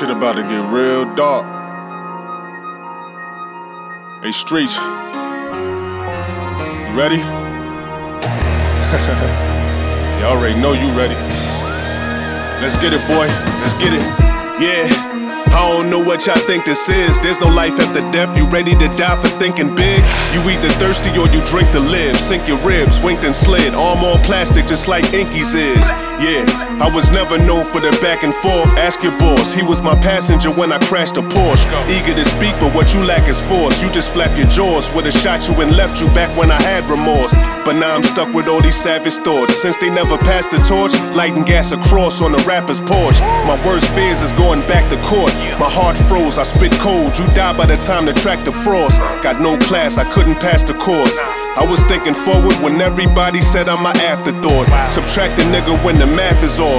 Shit about to get real dark. Hey, Streets, you ready? You already know you ready. Let's get it, boy. Let's get it. Yeah. I don't know what y'all think this is. There's no life after death. You ready to die for thinking big? You either thirsty or you drink to live. Sink your ribs, winked and slid. Arm all plastic just like Inky's is. Yeah, I was never known for the back and forth. Ask your boss, he was my passenger when I crashed a Porsche. Eager to speak, but what you lack is force. You just flap your jaws. Would've shot you and left you back when I had remorse. But now I'm stuck with all these savage thoughts. Since they never passed the torch, lighting gas across on the rapper's porch. My worst fears is going back to court. My heart froze, I spit cold. You die by the time the track the frost. Got no class, I couldn't pass the course. I was thinking forward when everybody said I'm my afterthought. Subtract the nigga when the math is off.